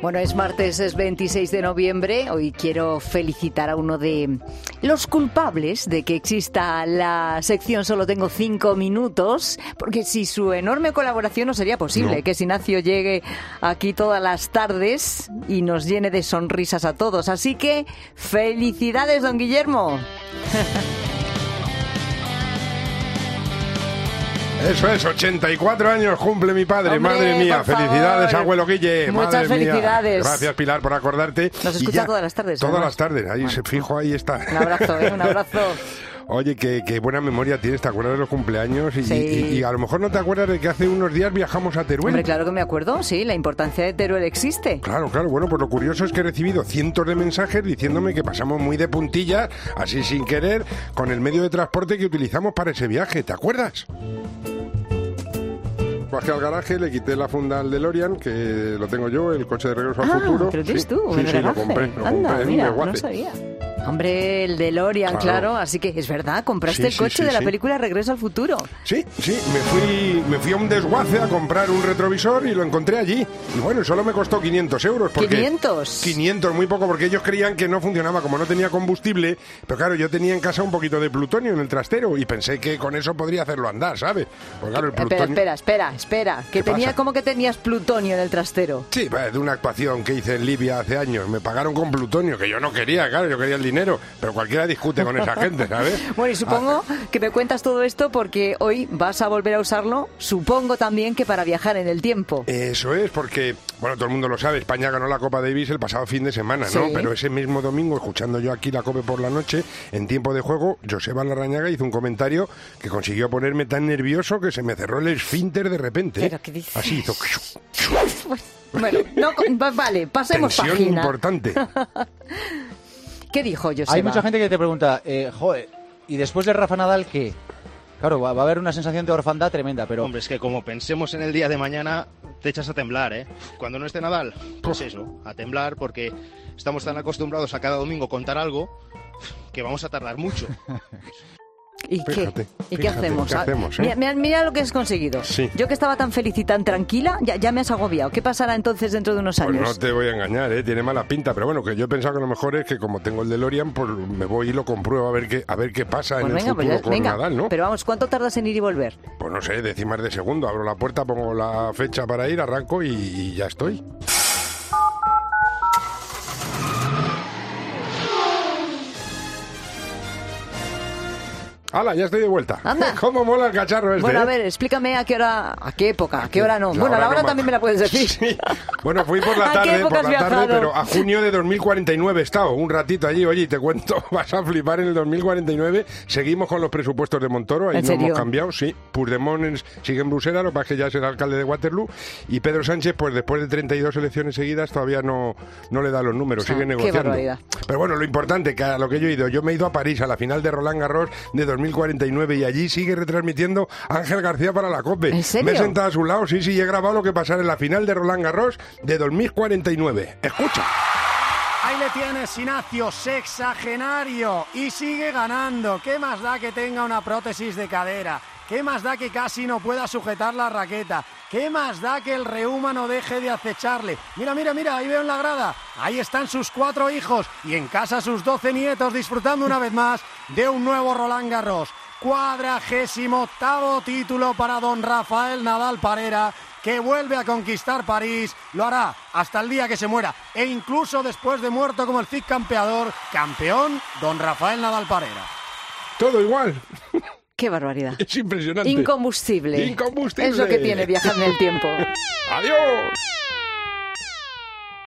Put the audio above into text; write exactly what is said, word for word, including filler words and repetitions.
Bueno, es martes, es veintiséis de noviembre. Hoy quiero felicitar a uno de los culpables de que exista la sección Solo tengo cinco minutos, porque sin su enorme colaboración no sería posible no. que Ignacio llegue aquí todas las tardes y nos llene de sonrisas a todos. Así que, felicidades, don Guillermo. Eso es, ochenta y cuatro años cumple mi padre. Hombre, madre mía, felicidades, favor. Abuelo Guille. Muchas madre felicidades. Mía. Gracias, Pilar, por acordarte. Nos escucha ya, todas las tardes. Todas además. las tardes, ahí bueno. se fijo, ahí está. Un abrazo, ¿eh? Un abrazo. Oye, qué, qué buena memoria tienes, ¿te acuerdas de los cumpleaños? Y, sí. y, y a lo mejor no te acuerdas de que hace unos días viajamos a Teruel. Hombre, claro que me acuerdo, sí, la importancia de Teruel existe. Claro, claro, bueno, pues lo curioso es que he recibido cientos de mensajes diciéndome que pasamos muy de puntillas, así sin querer, con el medio de transporte que utilizamos para ese viaje, ¿te acuerdas? Bajé al garaje, le quité la funda al DeLorean, que lo tengo yo, el coche de regreso al ah, futuro. ¿Pero tienes sí, tú? Sí, ¿en sí, el lo compré, lo Anda, compré en mira, un desguace. No sabía. Hombre, el DeLorean, claro. claro, así que es verdad, compraste sí, el coche sí, sí, de la sí. película Regreso al Futuro. Sí, sí, me fui, me fui a un desguace a comprar un retrovisor y lo encontré allí. Y bueno, solo me costó quinientos euros. Porque ¿quinientos? quinientos, muy poco, porque ellos creían que no funcionaba, como no tenía combustible. Pero claro, yo tenía en casa un poquito de plutonio en el trastero y pensé que con eso podría hacerlo andar, ¿sabes? Pues claro, el plutonio... Espera, espera, espera, espera. Que tenía, ¿cómo que tenías plutonio en el trastero? Sí, pues, de una actuación que hice en Libia hace años. Me pagaron con plutonio, que yo no quería, claro, yo quería el dinero. Pero cualquiera discute con esa gente, ¿sabes? Bueno, y supongo ah. que me cuentas todo esto porque hoy vas a volver a usarlo, supongo también que para viajar en el tiempo. Eso es, porque, bueno, todo el mundo lo sabe, España ganó la Copa Davis el pasado fin de semana, ¿no? Sí. Pero ese mismo domingo, escuchando yo aquí la COPE por la noche, en tiempo de juego, Joseba Larrañaga hizo un comentario que consiguió ponerme tan nervioso que se me cerró el esfínter de repente. ¿Pero qué dices? Así hizo... Bueno, no, vale, pasemos Tensión página. importante. ¿Qué dijo Joseba? Hay mucha gente que te pregunta, eh, joder, ¿y después de Rafa Nadal qué? Claro, va, va a haber una sensación de orfandad tremenda, pero... Hombre, es que como pensemos en el día de mañana, te echas a temblar, ¿eh? Cuando no esté Nadal, pues eso, a temblar, porque estamos tan acostumbrados a cada domingo contar algo que vamos a tardar mucho. ¿Y fíjate, qué? ¿Y fíjate, qué hacemos? ¿qué hacemos eh? mira, mira lo que has conseguido. Sí. Yo que estaba tan feliz y tan tranquila, ya, ya me has agobiado. ¿Qué pasará entonces dentro de unos años? Pues no te voy a engañar, ¿eh? Tiene mala pinta, pero bueno, que yo he pensado que lo mejor es que como tengo el DeLorean, pues me voy y lo compruebo a ver qué, a ver qué pasa pues en venga, el futuro pues ya, con venga. Nadal, ¿no? Pero vamos, ¿cuánto tardas en ir y volver? Pues no sé, décimas de segundo. Abro la puerta, pongo la fecha para ir, arranco y, y ya estoy. ¡Hala! Ya estoy de vuelta. Anda. ¿Cómo mola el cacharro este? Bueno, a ¿eh? ver, explícame a qué hora, a qué época, a qué hora no. La bueno, hora la hora no también me la puedes decir. Sí. Bueno, fui por la tarde, por la tarde, pero a junio de dos mil cuarenta y nueve he estado un ratito allí. Oye, te cuento, vas a flipar, en el dos mil cuarenta y nueve seguimos con los presupuestos de Montoro, ahí no hemos cambiado, sí. Puigdemont sigue en Bruselas, lo que pasa es que ya es el alcalde de Waterloo, y Pedro Sánchez, pues después de treinta y dos elecciones seguidas, todavía no, no le da los números, ah, sigue negociando. Qué barbaridad. Pero bueno, lo importante, que a lo que yo he ido, yo me he ido a París a la final de Roland Garros de dos mil cuarenta y nueve y allí sigue retransmitiendo Ángel García para la COPE. ¿En serio? Me he sentado a su lado, sí, sí, y he grabado lo que pasará en la final de Roland Garros de dos mil cuarenta y nueve. Escucha. Ahí le tienes, Ignacio, sexagenario, y sigue ganando. ¿Qué más da que tenga una prótesis de cadera? ¿Qué más da que casi no pueda sujetar la raqueta? ¿Qué más da que el reuma no deje de acecharle? Mira, mira, mira, ahí veo en la grada. Ahí están sus cuatro hijos y en casa sus doce nietos disfrutando una vez más de un nuevo Roland Garros. Cuadragésimo octavo título para don Rafael Nadal Parera, que vuelve a conquistar París, lo hará hasta el día que se muera, e incluso después de muerto como el Cid campeador, campeón don Rafael Nadal Parera. Todo igual. ¡Qué barbaridad! Es impresionante. Incombustible. Incombustible. Es lo que tiene viajar en el tiempo. ¡Adiós!